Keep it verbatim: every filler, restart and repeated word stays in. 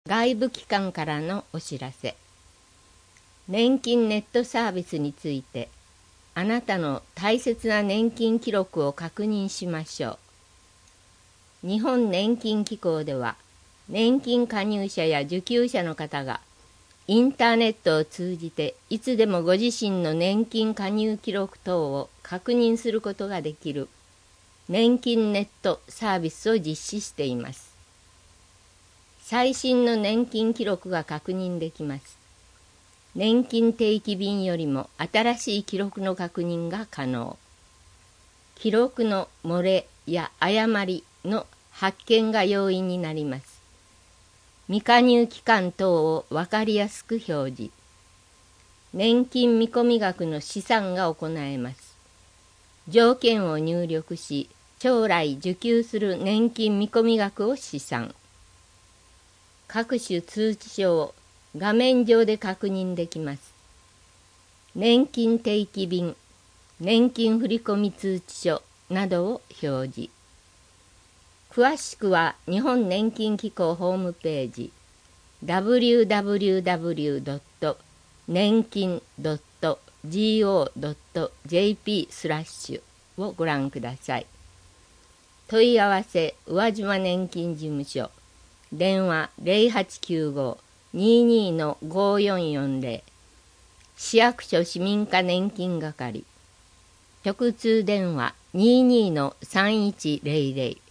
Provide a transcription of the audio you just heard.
外部機関からのお知らせ。年金ネットサービスについて、あなたの大切な年金記録を確認しましょう。日本年金機構では、年金加入者や受給者の方が、インターネットを通じていつでもご自身の年金加入記録等を確認することができる年金ネットサービスを実施しています。最新の年金記録が確認できます。年金定期便よりも新しい記録の確認が可能。記録の漏れや誤りの発見が容易になります。未加入期間等を分かりやすく表示。年金見込み額の試算が行えます。条件を入力し、将来受給する年金見込み額を試算。各種通知書を画面上で確認できます。年金定期便、年金振込通知書などを表示。詳しくは日本年金機構ホームページ ダブリューダブリューダブリュードット年金ドットゴードットジェーピー スラッシュをご覧ください。問い合わせ宇和島年金事務所電話 ゼロはちきゅうご にーにーのごーよんよんゼロ 市役所市民課年金係直通電話 にーにーのさんいちゼロゼロ